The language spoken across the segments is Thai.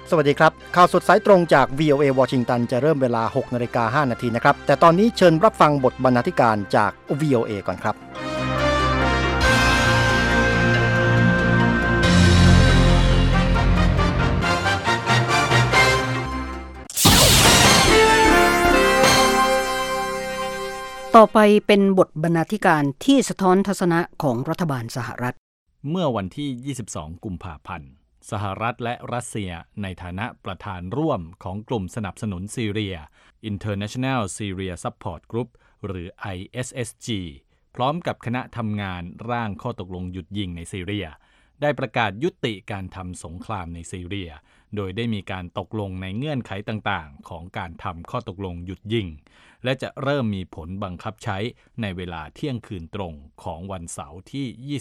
สวัสดีครับข่าวสดสายตรงจาก VOA วอชิงตันจะเริ่มเวลา 6:05 น.นะครับแต่ตอนนี้เชิญรับฟังบทบรรณาธิการจาก VOA ก่อนครับต่อไปเป็นบทบรรณาธิการที่สะท้อนทัศนะของรัฐบาลสหรัฐเมื่อวันที่ 22 กุมภาพันธ์สหรัฐและรัสเซียในฐานะประธานร่วมของกลุ่มสนับสนุนซีเรีย International Syria Support Group หรือ ISSG พร้อมกับคณะทำงานร่างข้อตกลงหยุดยิงในซีเรียได้ประกาศยุติการทำสงครามในซีเรียโดยได้มีการตกลงในเงื่อนไขต่างๆของการทำข้อตกลงหยุดยิงและจะเริ่มมีผลบังคับใช้ในเวลาเที่ยงคืนตรงของวันเสาร์ที่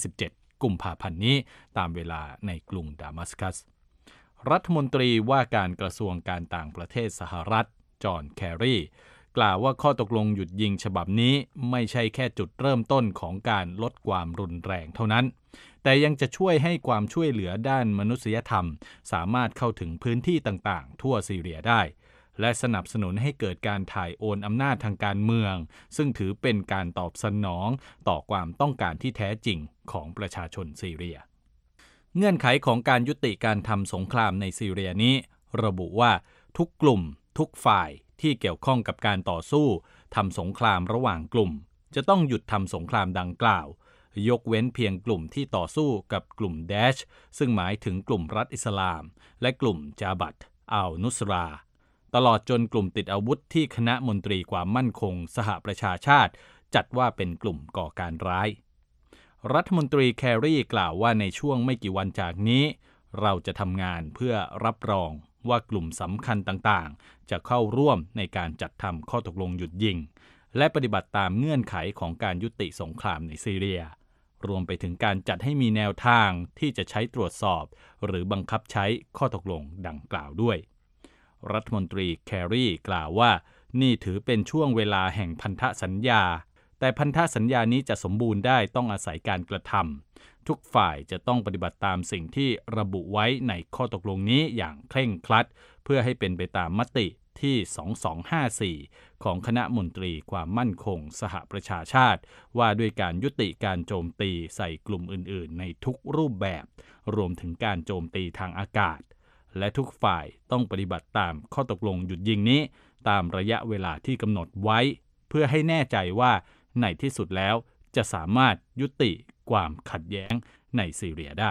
27 กุมภาพันธ์นี้ตามเวลาในกรุงดามัสกัสรัฐมนตรีว่าการกระทรวงการต่างประเทศสหรัฐจอห์นแครีกล่าวว่าข้อตกลงหยุดยิงฉบับนี้ไม่ใช่แค่จุดเริ่มต้นของการลดความรุนแรงเท่านั้นแต่ยังจะช่วยให้ความช่วยเหลือด้านมนุษยธรรมสามารถเข้าถึงพื้นที่ต่างๆทั่วซีเรียได้และสนับสนุนให้เกิดการถ่ายโอนอำนาจทางการเมืองซึ่งถือเป็นการตอบสนองต่อความต้องการที่แท้จริงของประชาชนซีเรียเงื่อนไขของการยุติการทำสงครามในซีเรียนี้ระบุว่าทุกกลุ่มทุกฝ่ายที่เกี่ยวข้องกับการต่อสู้ทำสงครามระหว่างกลุ่มจะต้องหยุดทำสงครามดังกล่าวยกเว้นเพียงกลุ่มที่ต่อสู้กับกลุ่มแดชซึ่งหมายถึงกลุ่มรัฐอิสลามและกลุ่มจาบัตอัลนุสราตลอดจนกลุ่มติดอาวุธที่คณะมนตรีความมั่นคงสหประชาชาติจัดว่าเป็นกลุ่มก่อการร้ายรัฐมนตรีแครีกล่าวว่าในช่วงไม่กี่วันจากนี้เราจะทำงานเพื่อรับรองว่ากลุ่มสำคัญต่างๆจะเข้าร่วมในการจัดทำข้อตกลงหยุดยิงและปฏิบัติตามเงื่อนไขของการยุติสงครามในซีเรียรวมไปถึงการจัดให้มีแนวทางที่จะใช้ตรวจสอบหรือบังคับใช้ข้อตกลงดังกล่าวด้วยรัฐมนตรีแครีกล่าวว่านี่ถือเป็นช่วงเวลาแห่งพันธสัญญาแต่พันธสัญญานี้จะสมบูรณ์ได้ต้องอาศัยการกระทำทุกฝ่ายจะต้องปฏิบัติตามสิ่งที่ระบุไว้ในข้อตกลงนี้อย่างเคร่งครัดเพื่อให้เป็นไปตามมติที่2254ของคณะมนตรีความมั่นคงสหประชาชาติว่าด้วยการยุติการโจมตีใส่กลุ่มอื่นๆในทุกรูปแบบรวมถึงการโจมตีทางอากาศและทุกฝ่ายต้องปฏิบัติตามข้อตกลงหยุดยิงนี้ตามระยะเวลาที่กำหนดไว้เพื่อให้แน่ใจว่าในที่สุดแล้วจะสามารถยุติความขัดแย้งในซีเรียได้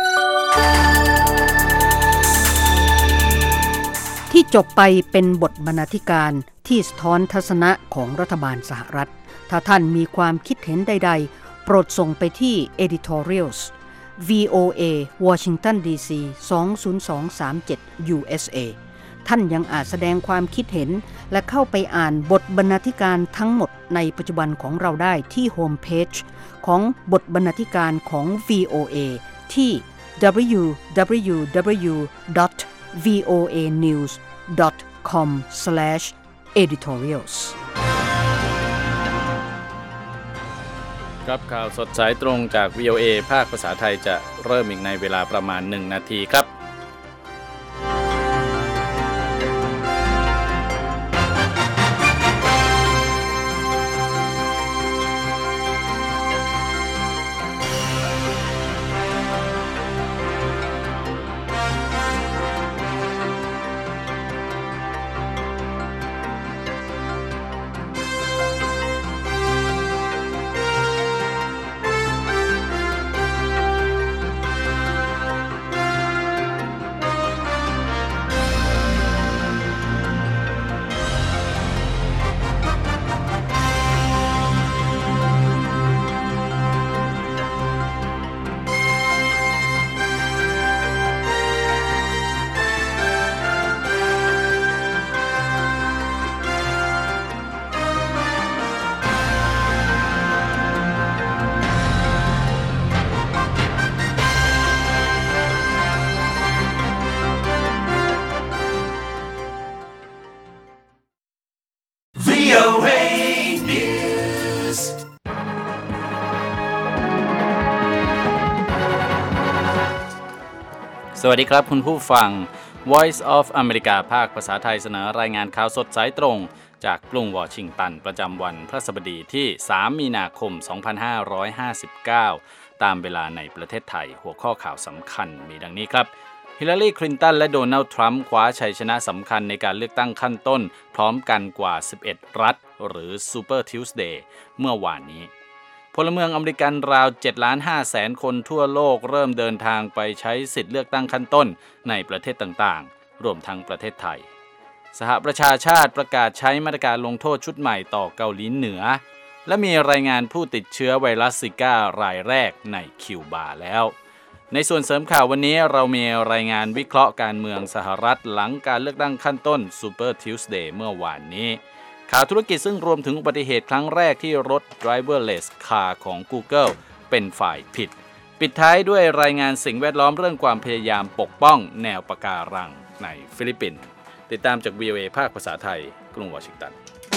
ที่จบไปเป็นบทบรรณาธิการที่สะท้อนทัศนะของรัฐบาลสหรัฐถ้าท่านมีความคิดเห็นใดๆโปรดส่งไปที่ editorials VOA Washington DC 20237 USA ท่านยังอาจแสดงความคิดเห็นและเข้าไปอ่านบทบรรณาธิการทั้งหมดในปัจจุบันของเราได้ที่โฮมเพจของบทบรรณาธิการของ VOA ที่ www.voanews.com/editorials ครับข่าวสดสายตรงจาก VOA ภาคภาษาไทยจะเริ่มอีกในเวลาประมาณ1นาทีครับสวัสดีครับคุณผู้ฟัง Voice of America ภาคภาษาไทยเสนอรายงานข่าวสดสายตรงจากกรุงวอชิงตันประจำวันพฤหัสบดีที่3มีนาคม2559ตามเวลาในประเทศไทยหัวข้อข่าวสำคัญมีดังนี้ครับฮิลลารีคลินตันและโดนัลด์ทรัมป์คว้าชัยชนะสำคัญในการเลือกตั้งขั้นต้นพร้อมกันกว่า11รัฐหรือ Super Tuesday เมื่อวานนี้พลเมืองอเมริกันราว 7.5 คนทั่วโลกเริ่มเดินทางไปใช้สิทธิเลือกตั้งขั้นต้นในประเทศต่างๆรวมทั้งประเทศไทยสหประชาชาติประกาศใช้มาตรการลงโทษชุดใหม่ต่อเกาหลีเหนือและมีรายงานผู้ติดเชื้อไวรัสซิก้ารายแรกในคิวบาแล้วในส่วนเสริมข่าววันนี้เรามีรายงานวิเคราะห์การเมืองสหรัฐหลังการเลือกตั้งขั้นต้น Super Tuesday เมื่อวานนี้ข่าวธุรกิจซึ่งรวมถึงอุบัติเหตุครั้งแรกที่รถ driverless car ของ Google เป็นฝ่ายผิดปิดท้ายด้วยรายงานสิ่งแวดล้อมเรื่องความพยายามปกป้องแนวปะการังในฟิลิปปินส์ติดตามจาก VOA ภาคภาษาไทยกรุงวอชิงตัน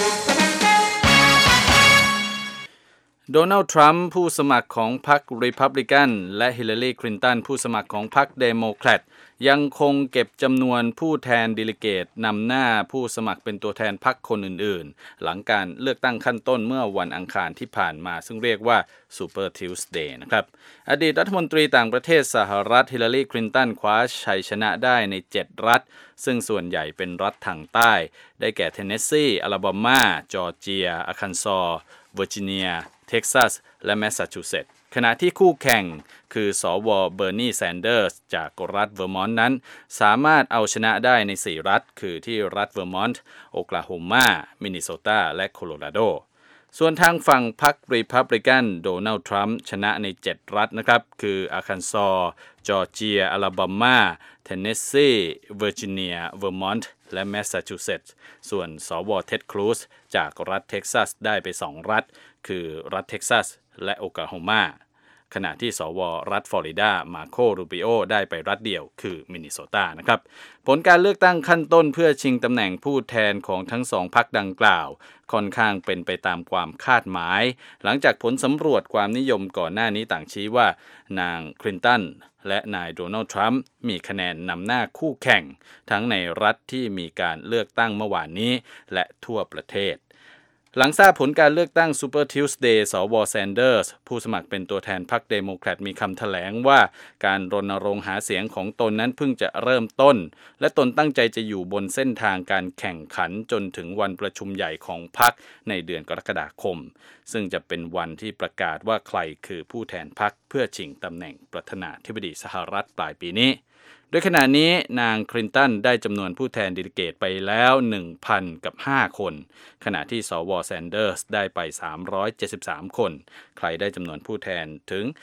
โดนัลด์ทรัมป์ผู้สมัครของพรรครีพับลิกันและฮิลลารีคลินตันผู้สมัครของพรรคเดโมแครตยังคงเก็บจำนวนผู้แทนดิลิเกตนำหน้าผู้สมัครเป็นตัวแทนพรรคคนอื่นๆหลังการเลือกตั้งขั้นต้นเมื่อวันอังคารที่ผ่านมาซึ่งเรียกว่า Super Tuesday นะครับอดีตรัฐมนตรีต่างประเทศสหรัฐฮิลลารีคลินตันคว้าชัยชนะได้ใน7รัฐซึ่งส่วนใหญ่เป็นรัฐทางใต้ได้แก่เทนเนสซีอลาบามาจอร์เจียอาคันซอว์เวอร์จิเนียเท็กซัสและแมสซาชูเซตส์ขณะที่คู่แข่งคือสวเบอร์นีแซนเดอร์สจากรัฐเวอร์มอนต์นั้นสามารถเอาชนะได้ใน4รัฐคือที่รัฐเวอร์มอนต์โอคลาโฮมามินนิโซตาและโคโลราโดส่วนทางฝั่งพรรครีพับลิกันโดนัลด์ทรัมป์ชนะใน7รัฐนะครับคืออาคันซอว์จอร์เจียอลาบามาเทนเนสซีเวอร์จิเนียเวอร์มอนต์และแมสซาชูเซตส์ส่วนสวเท็ดครูซจากรัฐเท็กซัสได้ไป2รัฐคือรัฐเท็กซัสและโอคลาโฮมาขณะที่สวรัฐฟลอริดามาโครูบิโอได้ไปรัฐเดียวคือมินนิโซตานะครับผลการเลือกตั้งขั้นต้นเพื่อชิงตำแหน่งผู้แทนของทั้ง2พรรคดังกล่าวค่อนข้างเป็นไปตามความคาดหมายหลังจากผลสำรวจความนิยมก่อนหน้านี้ต่างชี้ว่านางคลินตันและนายโดนัลด์ทรัมป์มีคะแนนนำหน้าคู่แข่งทั้งในรัฐที่มีการเลือกตั้งเมื่อวานนี้และทั่วประเทศหลังทราบผลการเลือกตั้ง Super Tuesday สวแซนเดอร์สผู้สมัครเป็นตัวแทนพรรคเดโมแครตมีคำแถลงว่าการรณรงค์หาเสียงของตนนั้นเพิ่งจะเริ่มต้นและตนตั้งใจจะอยู่บนเส้นทางการแข่งขันจนถึงวันประชุมใหญ่ของพรรคในเดือนกรกฎาคมซึ่งจะเป็นวันที่ประกาศว่าใครคือผู้แทนพรรคเพื่อชิงตำแหน่งประธานาธิบดีสหรัฐปลายปีนี้โดยขณะนี้นางคลินตันได้จำนวนผู้แทนดิลิเกตไปแล้ว 1,005 คนขณะที่สวแซนเดอร์สได้ไป373คนใครได้จำนวนผู้แทนถึง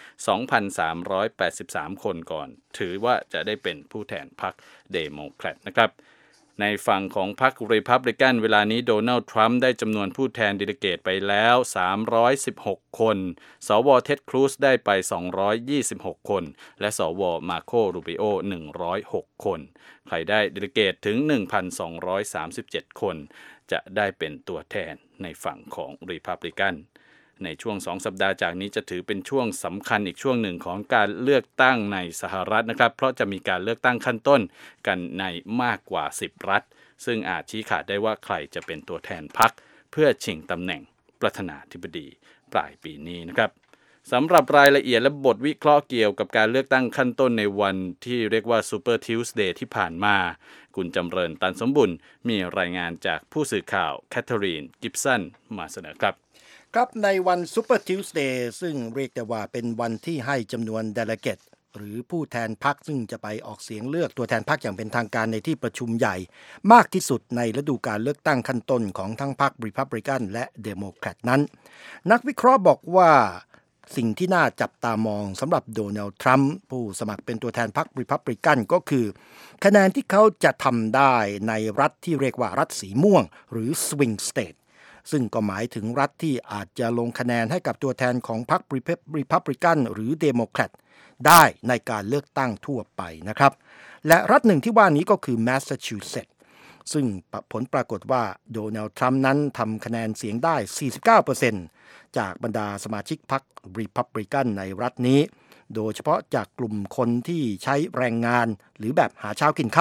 2,383 คนก่อนถือว่าจะได้เป็นผู้แทนพรรคเดโมแครตนะครับในฝั่งของพรรครีพับลิกันเวลานี้โดนัลด์ทรัมป์ได้จำนวนผู้แทนดิลิเกตไปแล้ว316คนสวเท็ดครูซได้ไป226คนและสวมาโครูบิโอ106คนใครได้ดิลิเกตถึง 1,237 คนจะได้เป็นตัวแทนในฝั่งของรีพับลิกันในช่วง2สัปดาห์จากนี้จะถือเป็นช่วงสำคัญอีกช่วงหนึ่งของการเลือกตั้งในสหรัฐนะครับเพราะจะมีการเลือกตั้งขั้นต้นกันในมากกว่า10รัฐซึ่งอาจชี้ขาดได้ว่าใครจะเป็นตัวแทนพรรคเพื่อชิงตำแหน่งประธานาธิบดีปลายปีนี้นะครับสำหรับรายละเอียดและบทวิเคราะห์เกี่ยวกับการเลือกตั้งขั้นต้นในวันที่เรียกว่า Super Tuesday ที่ผ่านมาคุณจำเริญตันสมบุญมีรายงานจากผู้สื่อข่าวแคทเธอรีนกิฟสันมาเสนอครับครับในวัน Super Tuesday ซึ่งเรียกได้ว่าเป็นวันที่ให้จำนวน delegate หรือผู้แทนพรรคซึ่งจะไปออกเสียงเลือกตัวแทนพรรคอย่างเป็นทางการในที่ประชุมใหญ่มากที่สุดในฤดูการเลือกตั้งขั้นต้นของทั้งพรรค Republican และ Democrat นั้นนักวิเคราะห์บอกว่าสิ่งที่น่าจับตามองสำหรับโดนัลด์ทรัมป์ผู้สมัครเป็นตัวแทนพรรค Republican ก็คือคะแนนที่เขาจะทำได้ในรัฐที่เรียกว่ารัฐสีม่วงหรือ Swing Stateซึ่งก็หมายถึงรัฐที่อาจจะลงคะแนนให้กับตัวแทนของพรรค Republican หรือ Democrat ได้ในการเลือกตั้งทั่วไปนะครับและรัฐหนึ่งที่ว่านี้ก็คือ Massachusetts ซึ่งผลปรากฏว่าโดนัลด์ทรัมป์นั้นทำคะแนนเสียงได้ 49% จากบรรดาสมาชิกพรรค Republican ในรัฐนี้โดยเฉพาะจากกลุ่มคนที่ใช้แรงงานหรือแบบหาเช้ากินค่ำ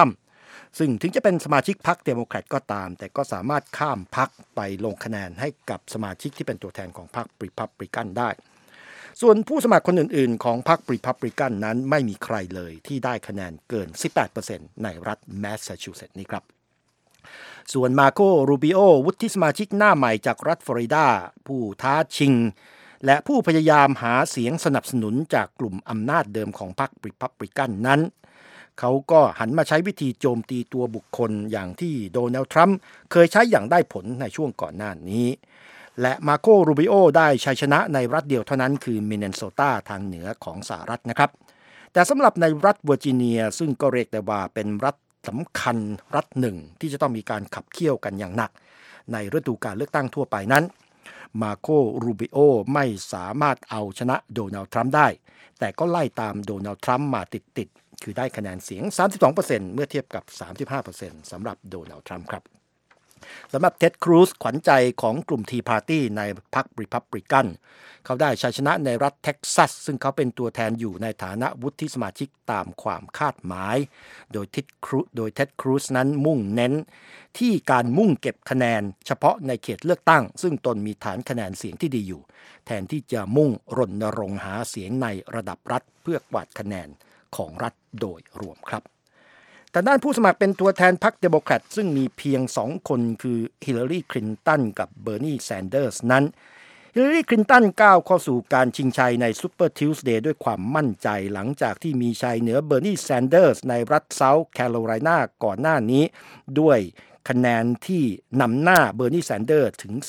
ซึ่งถึงจะเป็นสมาชิกพรรคเดโมแครตก็ตามแต่ก็สามารถข้ามพรรคไปลงคะแนนให้กับสมาชิกที่เป็นตัวแทนของพรรครีพับลิกันได้ส่วนผู้สมัครคนอื่นๆของพรรครีพับลิกันนั้นไม่มีใครเลยที่ได้คะแนนเกิน 18% ในรัฐแมสซาชูเซตส์นี้ครับส่วนมาโกรูบิโอวุฒิสมาชิกหน้าใหม่จากรัฐฟลอริดาผู้ท้าชิงและผู้พยายามหาเสียงสนับสนุนจากกลุ่มอำนาจเดิมของพรรครีพับลิกันนั้นเขาก็หันมาใช้วิธีโจมตีตัวบุคคลอย่างที่โดนัลด์ทรัมป์เคยใช้อย่างได้ผลในช่วงก่อนหน้านี้และมาโกรูบิโอได้ชัยชนะในรัฐเดียวเท่านั้นคือมินนิโซตาทางเหนือของสหรัฐนะครับแต่สำหรับในรัฐเวอร์จิเนียซึ่งก็เรียกได้ว่าเป็นรัฐสำคัญรัฐหนึ่งที่จะต้องมีการขับเคี่ยวกันอย่างหนักในฤดูกาลเลือกตั้งทั่วไปนั้นมาโกรูบิโอไม่สามารถเอาชนะโดนัลด์ทรัมป์ได้แต่ก็ไล่ตามโดนัลด์ทรัมป์มาติดคือได้คะแนนเสียง 32% เมื่อเทียบกับ 35% สำหรับโดนัลด์ทรัมป์ครับสำหรับเท็ดครูซขวัญใจของกลุ่มทีพาร์ตี้ในพรรครีพับลิกันเขาได้ชัยชนะในรัฐเท็กซัสซึ่งเขาเป็นตัวแทนอยู่ในฐานะวุฒิสมาชิกตามความคาดหมายโดยเท็ดครูซนั้นมุ่งเน้นที่การมุ่งเก็บคะแนนเฉพาะในเขตเลือกตั้งซึ่งตนมีฐานคะแนนเสียงที่ดีอยู่แทนที่จะมุ่งรณรงค์หาเสียงในระดับรัฐเพื่อกวาดคะแนนของรัฐโดยรวมครับแต่ด้านผู้สมัครเป็นตัวแทนพรรคเดโมแครตซึ่งมีเพียง2คนคือฮิลลารีคลินตันกับเบอร์นีแซนเดอร์สนั้นฮิลลารีคลินตันก้าวเข้าสู่การชิงชัยในซูเปอร์ทิวส์เดย์ด้วยความมั่นใจหลังจากที่มีชัยเหนือเบอร์นีแซนเดอร์สในรัฐเซาท์แคโรไลนาก่อนหน้านี้ด้วยคะแนนที่นำหน้าเบอร์นีแซนเดอร์ถึง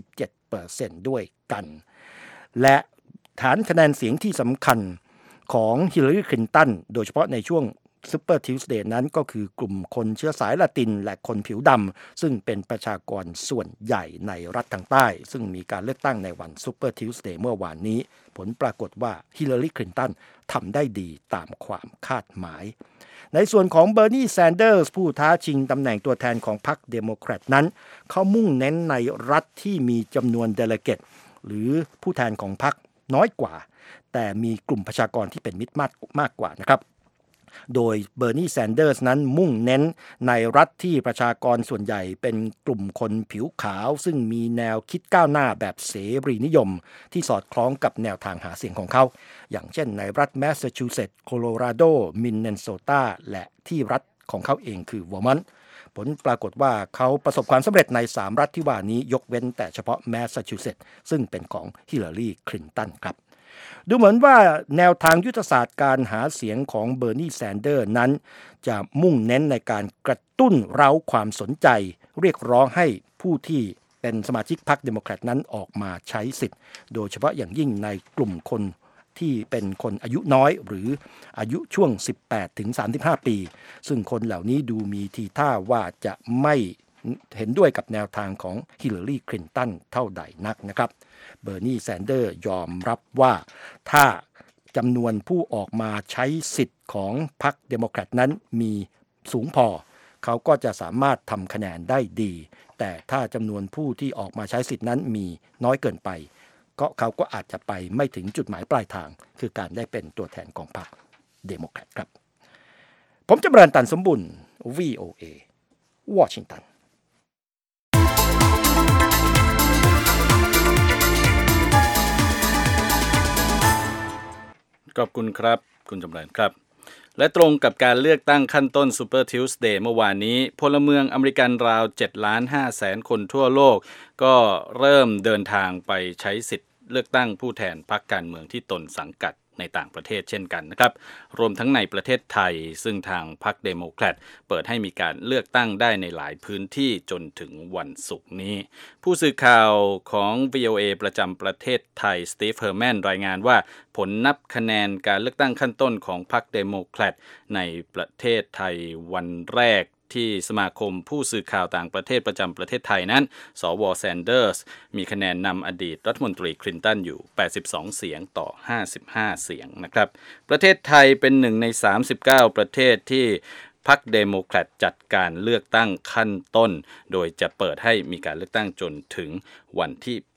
47% ด้วยกันและฐานคะแนนเสียงที่สำคัญของฮิลลารีคลินตันโดยเฉพาะในช่วงซูเปอร์ทิวส์เดย์นั้นก็คือกลุ่มคนเชื้อสายละตินและคนผิวดำซึ่งเป็นประชากรส่วนใหญ่ในรัฐทางใต้ซึ่งมีการเลือกตั้งในวันซูเปอร์ทิวส์เดย์เมื่อวานนี้ผลปรากฏว่าฮิลลารีคลินตันทำได้ดีตามความคาดหมายในส่วนของเบอร์นีแซนเดอร์สผู้ท้าชิงตำแหน่งตัวแทนของพรรคเดโมแครตนั้นเขามุ่งเน้นในรัฐที่มีจำนวนเดเลเกตหรือผู้แทนของพรรคน้อยกว่าแต่มีกลุ่มประชากรที่เป็นมิตรมากกว่านะครับโดยเบอร์นีแซนเดอร์สนั้นมุ่งเน้นในรัฐที่ประชากรส่วนใหญ่เป็นกลุ่มคนผิวขาวซึ่งมีแนวคิดก้าวหน้าแบบเสรีนิยมที่สอดคล้องกับแนวทางหาเสียงของเขาอย่างเช่นในรัฐแมสซาชูเซตส์โคโลราโดมินนิโซตาและที่รัฐของเขาเองคือเวอร์มอนต์ผลปรากฏว่าเขาประสบความสำเร็จใน3รัฐที่ว่านี้ยกเว้นแต่เฉพาะแมสซาชูเซตส์ซึ่งเป็นของฮิลลารีคลินตันครับดูเหมือนว่าแนวทางยุทธศาสตร์การหาเสียงของเบอร์นีแซนเดอร์นั้นจะมุ่งเน้นในการกระตุ้นเร้าความสนใจเรียกร้องให้ผู้ที่เป็นสมาชิกพรรคเดโมแครตนั้นออกมาใช้สิทธิ์โดยเฉพาะอย่างยิ่งในกลุ่มคนที่เป็นคนอายุน้อยหรืออายุช่วง 18-35 ปีซึ่งคนเหล่านี้ดูมีทีท่าว่าจะไม่เห็นด้วยกับแนวทางของฮิลลารีคลินตันเท่าใดนักนะครับเบอร์นีแซนเดอร์ยอมรับว่าถ้าจำนวนผู้ออกมาใช้สิทธิ์ของพรรคเดโมแครตนั้นมีสูงพอเขาก็จะสามารถทำคะแนนได้ดีแต่ถ้าจำนวนผู้ที่ออกมาใช้สิทธิ์นั้นมีน้อยเกินไปก็เขาก็อาจจะไปไม่ถึงจุดหมายปลายทางคือการได้เป็นตัวแทนของพรรคเดโมแครตครับผมจำเริญตันสมบุญ VOA วอชิงตันขอบคุณครับคุณจำเริญครับและตรงกับการเลือกตั้งขั้นต้น Super Tuesday เมื่อวานนี้พลเมืองอเมริกันราว 7,500,000 คนทั่วโลกก็เริ่มเดินทางไปใช้สิทธิ์เลือกตั้งผู้แทนพรรคการเมืองที่ตนสังกัดในต่างประเทศเช่นกันนะครับรวมทั้งในประเทศไทยซึ่งทางพรรคเดโมแครตเปิดให้มีการเลือกตั้งได้ในหลายพื้นที่จนถึงวันศุกร์นี้ผู้สื่อข่าวของ VOA ประจำประเทศไทยสตีฟเฮอร์แมนรายงานว่าผลนับคะแนนการเลือกตั้งขั้นต้นของพรรคเดโมแครตในประเทศไทยวันแรกที่สมาคมผู้สื่อข่าวต่างประเทศประจำประเทศไทยนั้นสว.แซนเดอร์สมีคะแนนนำอดีตรัฐมนตรีคลินตันอยู่82เสียงต่อ55เสียงนะครับประเทศไทยเป็นหนึ่งใน39ประเทศที่พรรคเดโมแครตจัดการเลือกตั้งขั้นต้นโดยจะเปิดให้มีการเลือกตั้งจนถึงวันที่8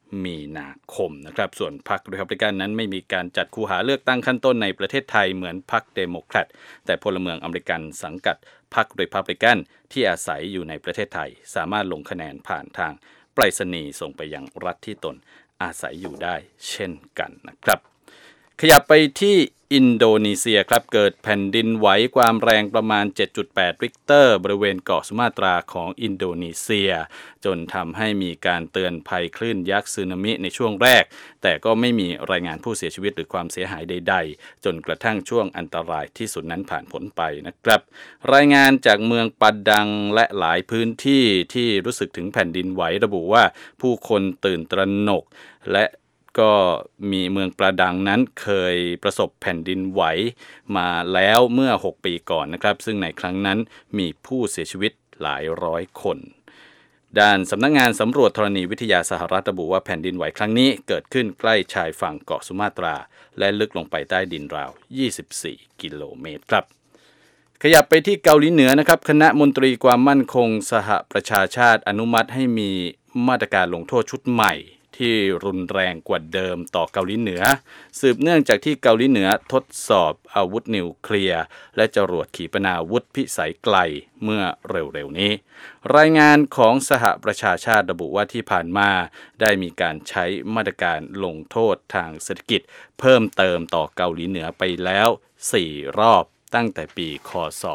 มีนาคมนะครับส่วนพรรครีพับลิกันนั้นไม่มีการจัดคูหาเลือกตั้งขั้นต้นในประเทศไทยเหมือนพรรคเดโมแครตแต่พลเมืองอเมริกันสังกัดพรรครีพับลิกันที่อาศัยอยู่ในประเทศไทยสามารถลงคะแนนผ่านทางไปรษณีย์ส่งไปยังรัฐที่ตนอาศัยอยู่ได้เช่นกันนะครับขยับไปที่อินโดนีเซียครับเกิดแผ่นดินไหวความแรงประมาณ 7.8 ริกเตอร์บริเวณเกาะสุมาตราของอินโดนีเซียจนทำให้มีการเตือนภัยคลื่นยักษ์สึนามิในช่วงแรกแต่ก็ไม่มีรายงานผู้เสียชีวิตหรือความเสียหายใดๆจนกระทั่งช่วงอันตรายที่สุดนั้นผ่านพ้นไปนะครับรายงานจากเมืองปัดดังและหลายพื้นที่ที่รู้สึกถึงแผ่นดินไหวระบุว่าผู้คนตื่นตระหนกและก็มีเมืองประดังนั้นเคยประสบแผ่นดินไหวมาแล้วเมื่อ6 ปีก่อนนะครับซึ่งในครั้งนั้นมีผู้เสียชีวิตหลายร้อยคนด้านสำนักงานสำรวจธรณีวิทยาสหรัฐระบุว่าแผ่นดินไหวครั้งนี้เกิดขึ้นใกล้ชายฝั่งเกาะสุมาตราและลึกลงไปใต้ดินราว24 กิโลเมตรครับขยับไปที่เกาหลีเหนือนะครับคณะมนตรีความมั่นคงสหประชาชาติอนุมัติให้มีมาตรการลงโทษชุดใหม่ที่รุนแรงกว่าเดิมต่อเกาหลีเหนือสืบเนื่องจากที่เกาหลีเหนือทดสอบอาวุธนิวเคลียร์และจรวดขีปนาวุธพิสัยไกลเมื่อเร็วๆนี้รายงานของสหประชาชาติระบุว่าที่ผ่านมาได้มีการใช้มาตรการลงโทษทางเศรษฐกิจเพิ่มเติมต่อเกาหลีเหนือไปแล้ว4 รอบตั้งแต่ปีค.ศ.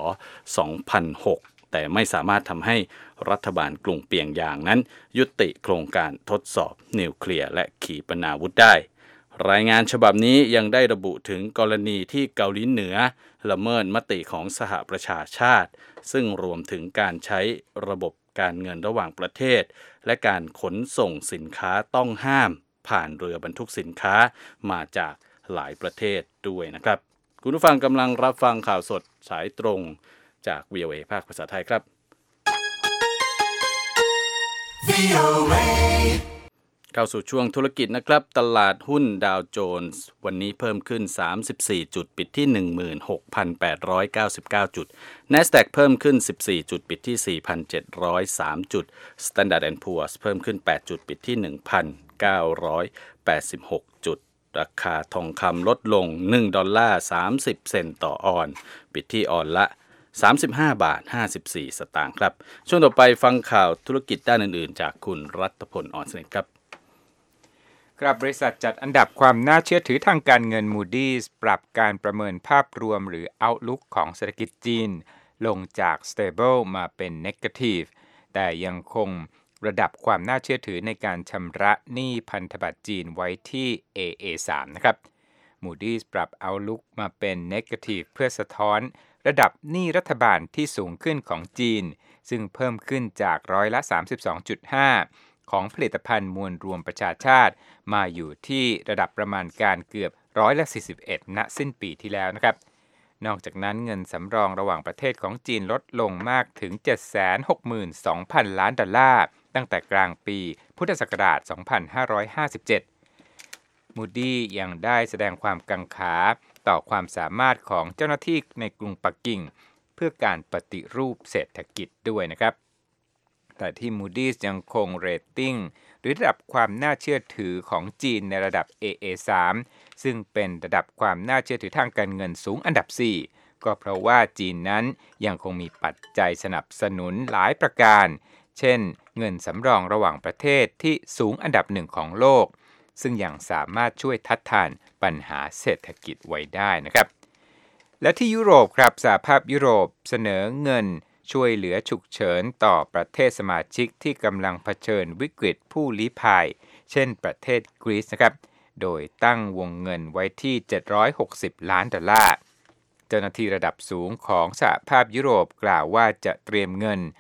2006แต่ไม่สามารถทำให้รัฐบาลกรุงเปียงยางนั้นยุติโครงการทดสอบนิวเคลียร์และขีปนาวุธได้รายงานฉบับนี้ยังได้ระบุถึงกรณีที่เกาหลีเหนือละเมิดมติของสหประชาชาติซึ่งรวมถึงการใช้ระบบการเงินระหว่างประเทศและการขนส่งสินค้าต้องห้ามผ่านเรือบรรทุกสินค้ามาจากหลายประเทศด้วยนะครับคุณผู้ฟังกำลังรับฟังข่าวสดสายตรงจาก VOA ภาคภาษาไทยครับ เข้าสู่ช่วงธุรกิจนะครับตลาดหุ้นดาวโจนส์วันนี้เพิ่มขึ้น34จุดปิดที่ 16,899 จุด NASDAQ เพิ่มขึ้น14จุดปิดที่ 4,703 จุด Standard & Poor's เพิ่มขึ้น8จุดปิดที่ 1,986 จุดราคาทองคำลดลง$1.30 ต่อออนซ์ปิดที่ออนซ์ละ35.54 สตางค์ครับช่วงต่อไปฟังข่าวธุรกิจด้านอื่นๆจากคุณรัตพล อ่อนสนิทครับครับบริษัทจัดอันดับความน่าเชื่อถือทางการเงิน Moody's ปรับการประเมินภาพรวมหรือ Outlook ของเศรษฐกิจจีนลงจาก Stable มาเป็น Negative แต่ยังคงระดับความน่าเชื่อถือในการชำระหนี้พันธบัตรจีนไว้ที่ AA3 นะครับ Moody's ปรับ Outlook มาเป็น Negative เพื่อสะท้อนระดับหนี้รัฐบาลที่สูงขึ้นของจีนซึ่งเพิ่มขึ้นจาก32.5%ของผลิตภัณฑ์มวลรวมประชาชาติมาอยู่ที่ระดับประมาณการเกือบ41%ณสิ้นปีที่แล้วนะครับนอกจากนั้นเงินสำรองระหว่างประเทศของจีนลดลงมากถึง 762,000 ล้านดอลลาร์ตั้งแต่กลางปีพุทธศักราช 2557 Moody ยังได้แสดงความกังขาต่อความสามารถของเจ้าหน้าที่ในกรุงปักกิ่งเพื่อการปฏิรูปเศรษฐกิจด้วยนะครับแต่ที่ Moody's ยังคงเรตติ้งหรือระดับความน่าเชื่อถือของจีนในระดับ AA3 ซึ่งเป็นระดับความน่าเชื่อถือทางการเงินสูงอันดับ 4 ก็เพราะว่าจีนนั้นยังคงมีปัจจัยสนับสนุนหลายประการเช่นเงินสำรองระหว่างประเทศที่สูงอันดับ 1 ของโลกซึ่งยังสามารถช่วยทัดทานปัญหาเศรษฐกิจไว้ได้นะครับและที่ยุโรปครับสหภาพยุโรปเสนอเงินช่วยเหลือฉุกเฉินต่อประเทศสมาชิกที่กำลังเผชิญวิกฤตผู้ลี้ภัยเช่นประเทศกรีซนะครับโดยตั้งวงเงินไว้ที่$760 ล้านเจ้าหน้าที่ระดับสูงของสหภาพยุโรปกล่าวว่าจะเตรียมเงิน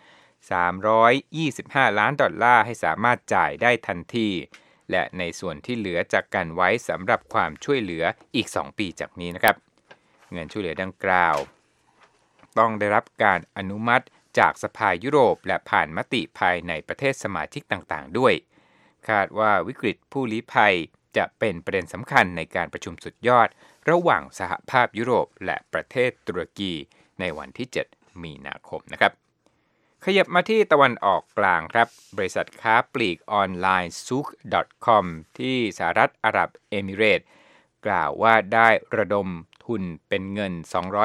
$325 ล้านให้สามารถจ่ายได้ทันทีและในส่วนที่เหลือจากกันไว้สำหรับความช่วยเหลืออีก2ปีจากนี้นะครับเงินช่วยเหลือดังกล่าวต้องได้รับการอนุมัติจากสภายุโรปและผ่านมติภายในประเทศสมาชิกต่างๆด้วยคาดว่าวิกฤตผู้ลี้ภัยจะเป็นประเด็นสำคัญในการประชุมสุดยอดระหว่างสหภาพยุโรปและประเทศตุรกีในวันที่7 มีนาคมนะครับขยับมาที่ตะวันออกกลางครับบริษัทค้าปลีกออนไลน์ Souq.com ที่สหรัฐอาหรับเอมิเรตส์กล่าวว่าได้ระดมทุนเป็นเงิน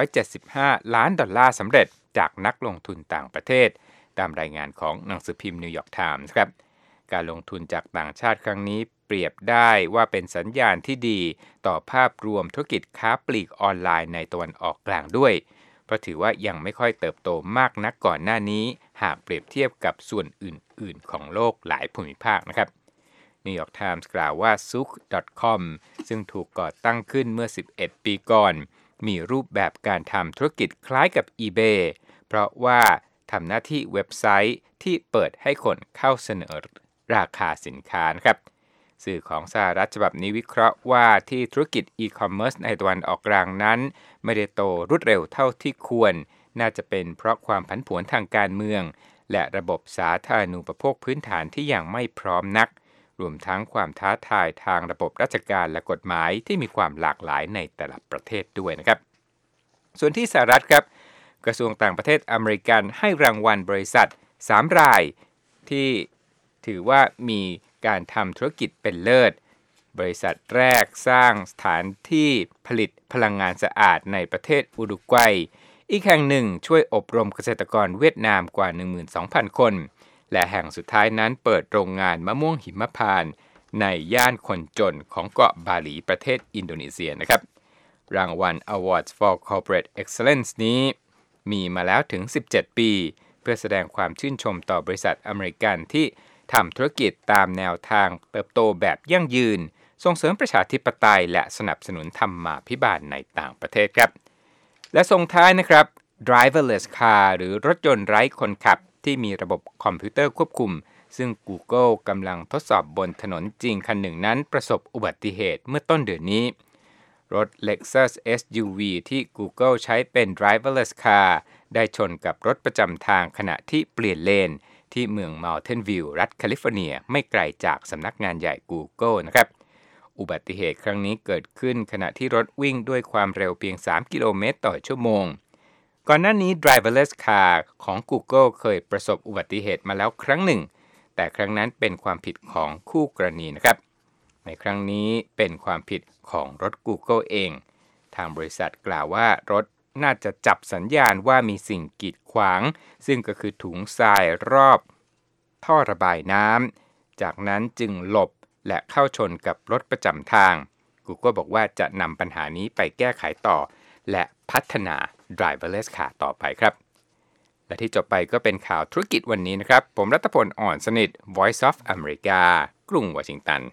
$275 ล้านสำเร็จจากนักลงทุนต่างประเทศตามรายงานของหนังสือพิมพ์นิวยอร์กไทมส์ครับการลงทุนจากต่างชาติครั้งนี้เปรียบได้ว่าเป็นสัญญาณที่ดีต่อภาพรวมธุรกิจค้าปลีกออนไลน์ในตะวันออกกลางด้วยเพราะถือว่ายังไม่ค่อยเติบโตมากนักก่อนหน้านี้หากเปรียบเทียบกับส่วนอื่นๆของโลกหลายภูมิภาคนะครับนิวยอร์กไทมส์กล่าวว่า Souq.com ซึ่งถูกก่อตั้งขึ้นเมื่อ11 ปีก่อนมีรูปแบบการทำธุรกิจคล้ายกับ eBay เพราะว่าทำหน้าที่เว็บไซต์ที่เปิดให้คนเข้าเสนอราคาสินค้านะครับสื่อของสหรัฐฉบับนี้วิเคราะห์ว่าที่ธุรกิจอีคอมเมิร์ซในตะวันออกกลางนั้นไม่ได้โตรวดเร็วเท่าที่ควรน่าจะเป็นเพราะความผันผวนทางการเมืองและระบบสาธารณูปโภคพื้นฐานที่ยังไม่พร้อมนักรวมทั้งความท้าทายทางระบบราชการและกฎหมายที่มีความหลากหลายในแต่ละประเทศด้วยนะครับส่วนที่สหรัฐครับกระทรวงต่างประเทศอเมริกันให้รางวัลบริษัท3 รายที่ถือว่ามีการทำธุรกิจเป็นเลิศบริษัทแรกสร้างสถานที่ผลิตพลังงานสะอาดในประเทศอุรุกวัยอีกแห่งหนึ่งช่วยอบรมเกษตรกรเวียดนามกว่า 12,000 คนและแห่งสุดท้ายนั้นเปิดโรงงานมะม่วงหิมพานต์ในย่านคนจนของเกาะบาหลีประเทศอินโดนีเซียนะครับรางวัล Awards for Corporate Excellence นี้มีมาแล้วถึง17 ปีเพื่อแสดงความชื่นชมต่อบริษัทอเมริกันที่ทำธุรกิจตามแนวทางเติบโตแบบยั่งยืนส่งเสริมประชาธิปไตยและสนับสนุนธรรมาภิบาลในต่างประเทศครับและส่งท้ายนะครับ driverless car หรือรถยนต์ไร้คนขับที่มีระบบคอมพิวเตอร์ควบคุมซึ่ง Google กำลังทดสอบบนถนนจริงคันหนึ่งนั้นประสบอุบัติเหตุเมื่อต้นเดือนนี้รถ Lexus SUV ที่ Google ใช้เป็น driverless car ได้ชนกับรถประจำทางขณะที่เปลี่ยนเลนที่เมือง Mountain View รัฐแคลิฟอร์เนียไม่ไกลจากสำนักงานใหญ่ Google นะครับอุบัติเหตุครั้งนี้เกิดขึ้นขณะที่รถวิ่งด้วยความเร็วเพียง3 กิโลเมตรต่อชั่วโมงก่อนหน้านี้ driverless car ของ Google เคยประสบอุบัติเหตุมาแล้วครั้งหนึ่งแต่ครั้งนั้นเป็นความผิดของคู่กรณีนะครับในครั้งนี้เป็นความผิดของรถ Google เองทางบริษัทกล่าวว่ารถน่าจะจับสัญญาณว่ามีสิ่งกีดขวางซึ่งก็คือถุงทรายรอบท่อระบายน้ำจากนั้นจึงหลบและเข้าชนกับรถประจำทาง Google บอกว่าจะนำปัญหานี้ไปแก้ไขต่อและพัฒนา driverless car ต่อไปครับและที่จบไปก็เป็นข่าวธุรกิจวันนี้นะครับผมรัตพล อ่อนสนิท Voice of America กรุงวอชิงตัน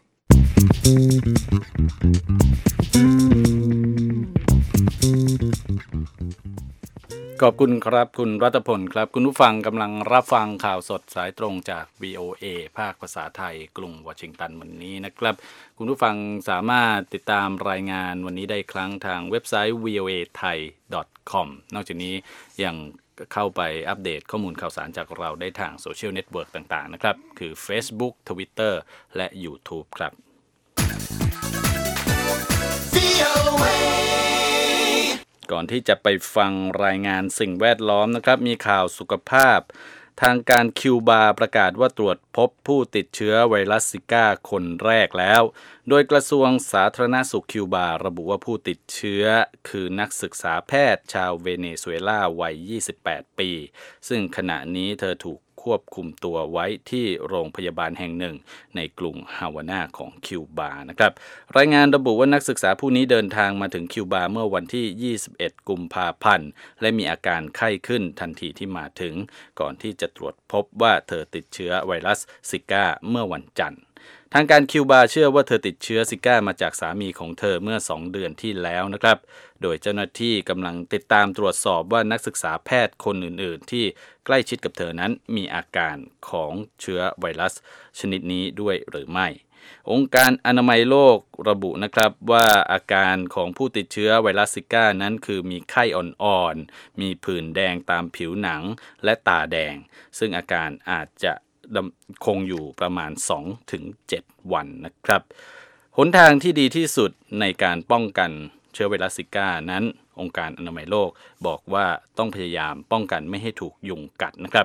ขอบคุณครับคุณรัตพลครับคุณผู้ฟังกำลังรับฟังข่าวสดสายตรงจาก VOA ภาคภาษาไทยกรุงวอชิงตันวันนี้นะครับคุณผู้ฟังสามารถติดตามรายงานวันนี้ได้ครั้งทางเว็บไซต์ voathai.com นอกจากนี้ยังเข้าไปอัปเดตข้อมูลข่าวสารจากเราได้ทางโซเชียลเน็ตเวิร์กต่างๆนะครับคือ Facebook Twitter และ YouTube ครับก่อนที่จะไปฟังรายงานสิ่งแวดล้อมนะครับมีข่าวสุขภาพทางการคิวบาประกาศว่าตรวจพบผู้ติดเชื้อไวรัสซิก้าคนแรกแล้วโดยกระทรวงสาธารณสุขคิวบาระบุว่าผู้ติดเชื้อคือนักศึกษาแพทย์ชาวเวเนซุเอลาวัย28 ปีซึ่งขณะนี้เธอถูกควบคุมตัวไว้ที่โรงพยาบาลแห่งหนึ่งในกรุงฮาวานาของคิวบานะครับรายงานระบุว่านักศึกษาผู้นี้เดินทางมาถึงคิวบาเมื่อวันที่21 กุมภาพันธ์และมีอาการไข้ขึ้นทันทีที่มาถึงก่อนที่จะตรวจพบว่าเธอติดเชื้อไวรัสซิก้าเมื่อวันจันทร์ทางการคิวบาเชื่อว่าเธอติดเชื้อซิก้ามาจากสามีของเธอเมื่อ2 เดือนที่แล้วนะครับโดยเจ้าหน้าที่กำลังติดตามตรวจสอบว่านักศึกษาแพทย์คนอื่นๆที่ใกล้ชิดกับเธอนั้นมีอาการของเชื้อไวรัสชนิดนี้ด้วยหรือไม่องค์การอนามัยโลกระบุนะครับว่าอาการของผู้ติดเชื้อไวรัสซิก้านั้นคือมีไข้อ่อนๆมีผื่นแดงตามผิวหนังและตาแดงซึ่งอาการอาจจะคงอยู่ประมาณ 2-7 วันนะครับหนทางที่ดีที่สุดในการป้องกันเชื้อไวรัสซิก้านั้นองค์การอนามัยโลกบอกว่าต้องพยายามป้องกันไม่ให้ถูกยุงกัดนะครับ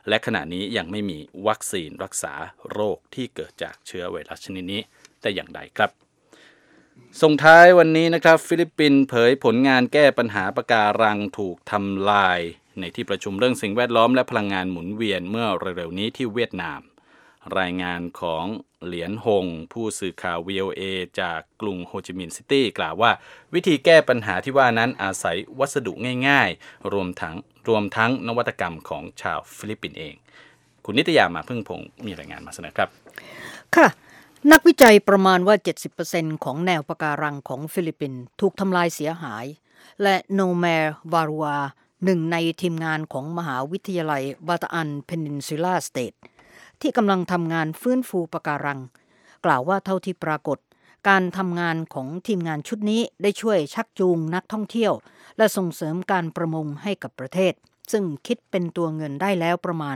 และขณะนี้ยังไม่มีวัคซีนรักษาโรคที่เกิดจากเชื้อไวรัสชนิดนี้แต่อย่างใดครับส่งท้ายวันนี้นะครับฟิลิปปินส์เผยผลงานแก้ปัญหาปะการังถูกทำลายในที่ประชุมเรื่องสิ่งแวดล้อมและพลังงานหมุนเวียนเมื่อเร็วๆนี้ที่เวียดนามรายงานของเหลียนหงผู้สื่อข่าว VOA จากกรุงโฮจิมินห์ซิตี้กล่าวว่าวิธีแก้ปัญหาที่ว่านั้นอาศัยวัสดุง่ายๆรวมทั้งนวัตกรรมของชาวฟิลิปปินส์เองคุณนิตยามาพึ่งพงศ์มีรายงานมาเสนอครับค่ะนักวิจัยประมาณว่า 70% ของแนวปะการังของฟิลิปปินส์ถูกทำลายเสียหายและโนแมร์วารัวหนึ่งในทีมงานของมหาวิทยาลัยบาตาอันเพนินซูล่าสเตทที่กำลังทำงานฟื้นฟูปะการังกล่าวว่าเท่าที่ปรากฏการทำงานของทีมงานชุดนี้ได้ช่วยชักจูงนักท่องเที่ยวและส่งเสริมการประมงให้กับประเทศซึ่งคิดเป็นตัวเงินได้แล้วประมาณ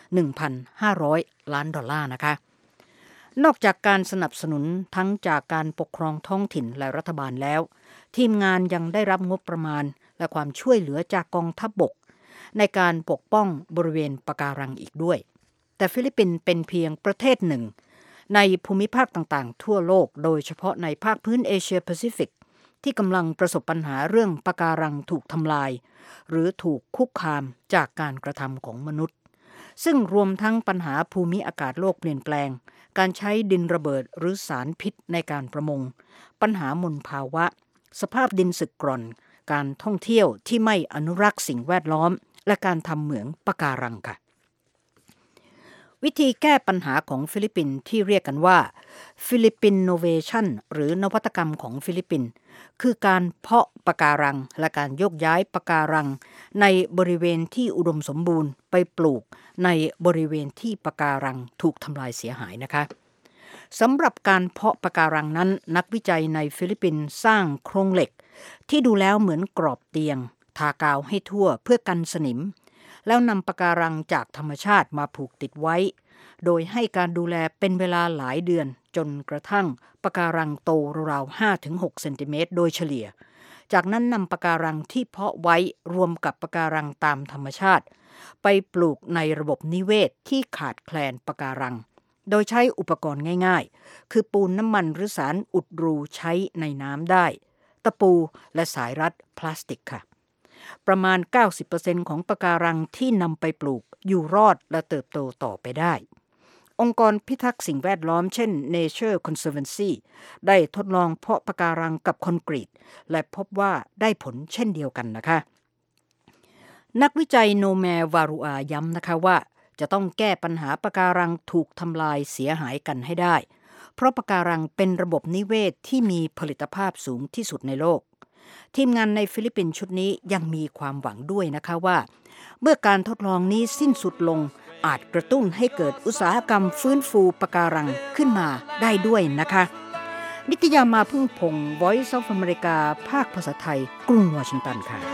1,500 ล้านดอลลาร์นะคะนอกจากการสนับสนุนทั้งจากการปกครองท้องถิ่นและรัฐบาลแล้วทีมงานยังได้รับงบประมาณและความช่วยเหลือจากกองทัพบกในการปกป้องบริเวณปะการังอีกด้วยแต่ฟิลิปปินส์เป็นเพียงประเทศหนึ่งในภูมิภาคต่างๆทั่วโลกโดยเฉพาะในภาคพื้นเอเชียแปซิฟิกที่กำลังประสบปัญหาเรื่องปะการังถูกทำลายหรือถูกคุกคามจากการกระทำของมนุษย์ซึ่งรวมทั้งปัญหาภูมิอากาศโลกเปลี่ยนแปลงการใช้ดินระเบิดหรือสารพิษในการประมงปัญหามลภาวะสภาพดินสึกกร่อนการท่องเที่ยวที่ไม่อนุรักษ์สิ่งแวดล้อมและการทำเหมืองปะการังค่ะวิธีแก้ปัญหาของฟิลิปปินส์ที่เรียกกันว่าฟิลิปปินโนเวชันหรือนวัตกรรมของฟิลิปปินส์คือการเพาะปะการังและการโยกย้ายปะการังในบริเวณที่อุดมสมบูรณ์ไปปลูกในบริเวณที่ปะการังถูกทำลายเสียหายนะคะสำหรับการเพาะปะการังนั้นนักวิจัยในฟิลิปปินส์สร้างโครงเหล็กที่ดูแล้วเหมือนกรอบเตียงทากาวให้ทั่วเพื่อกันสนิมแล้วนำปะการังจากธรรมชาติมาผูกติดไว้โดยให้การดูแลเป็นเวลาหลายเดือนจนกระทั่งปะการังโตราวๆ 5-6 เซนติเมตรโดยเฉลี่ยจากนั้นนำปะการังที่เพาะไว้รวมกับปะการังตามธรรมชาติไปปลูกในระบบนิเวศที่ขาดแคลนปะการังโดยใช้อุปกรณ์ง่ายๆคือปูนน้ำมันหรือสารอุดรูใช้ในน้ำได้ตะปูและสายรัดพลาสติกค่ะประมาณ 90% ของปะการังที่นำไปปลูกอยู่รอดและเติบโตต่อไปได้องค์กรพิทักษ์สิ่งแวดล้อมเช่น Nature Conservancy ได้ทดลองเพาะปะการังกับคอนกรีตและพบว่าได้ผลเช่นเดียวกันนะคะนักวิจัยโนแมร์วารัวย้ำนะคะว่าจะต้องแก้ปัญหาปะการังถูกทำลายเสียหายกันให้ได้เพราะปะการังเป็นระบบนิเวศที่มีผลิตภาพสูงที่สุดในโลกทีมงานในฟิลิปปินส์ชุดนี้ยังมีความหวังด้วยนะคะว่าเมื่อการทดลองนี้สิ้นสุดลงอาจกระตุ้นให้เกิดอุตสาหกรรมฟื้นฟูปะการังขึ้นมาได้ด้วยนะคะนิตยามาพึ่งพงศ์ Voice of America ภาคภาษาไทยกรุงวอชิงตันค่ะ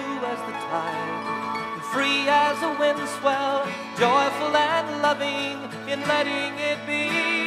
Free as a wind swell, joyful and loving in letting it be.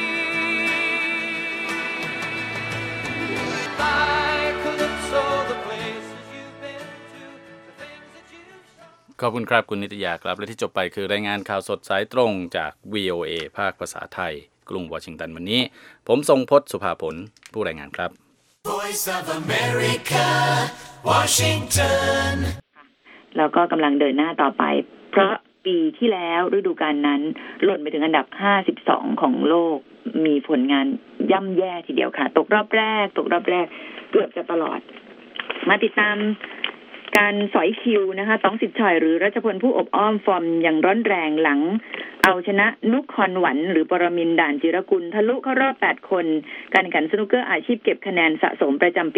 Like Calypso, the places you've been to, the things that you've shown. ขอบคุณครับคุณนิตยาครับและที่จบไปคือรายงานข่าวสดสายตรงจาก VOA ภาคภาษาไทยกรุงวอชิงตันวันนี้ผมทรงพจน์สุภาผลผู้รายงานครับ Voice of America, Washington แล้วก็กำลังเดินหน้าต่อไปเพราะปีที่แล้วฤดูกาลนั้นหล่นไปถึงอันดับ52ของโลกมีผลงานย่ำแย่ทีเดียวค่ะตกรอบแรกเกือบจะตลอดมาติดตามการสอยคิวนะคะต้องสิทธิ์ชอยหรือรัชพลผู้อบอ้อมฟอร์มอย่างร้อนแรงหลังเอาชนะนุกคอนหวันหรือปรมินทร์ด่านจิรกุลทะลุเข้ารอบ8คนการแข่งขันสนุกเกอร์อาชีพเก็บคะแนนสะสมประจำปี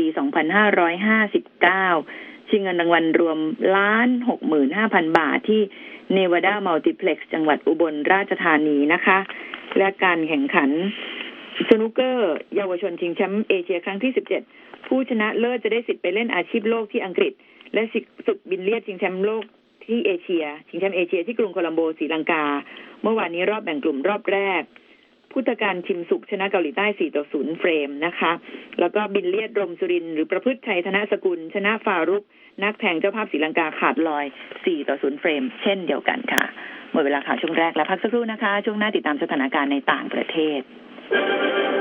2559ชิงเงินรางวัลรวม 165,000 บาทที่ Nevada Multiplex จังหวัดอุบลราชธานีนะคะและการแข่งขันสนุกเกอร์เยาวชนชิงแชมป์เอเชียครั้งที่17ผู้ชนะเลิศจะได้สิทธิ์ไปเล่นอาชีพโลกที่อังกฤษและศึกบิลเลียดชิงแชมป์โลกที่เอเชียชิงแชมป์เอเชียที่กรุงโคลัมโบศรีลังกาเมื่อวานนี้รอบแบ่งกลุ่มรอบแรกพุทธการคิมสุขชนะเกาหลีใต้4-0เฟรมนะคะแล้วก็บิลเลียดรมสุรินทร์หรือประพฤติชัยธนสกุลชนะฟารุกนักแทงเจ้าภาพศรีลังกาขาดลอย4-0เฟรมเช่นเดียวกันค่ะหมดเวลาข่าวช่วงแรกแล้วพักสักครู่นะคะช่วงหน้าติดตามสถานการณ์ในต่างประเทศ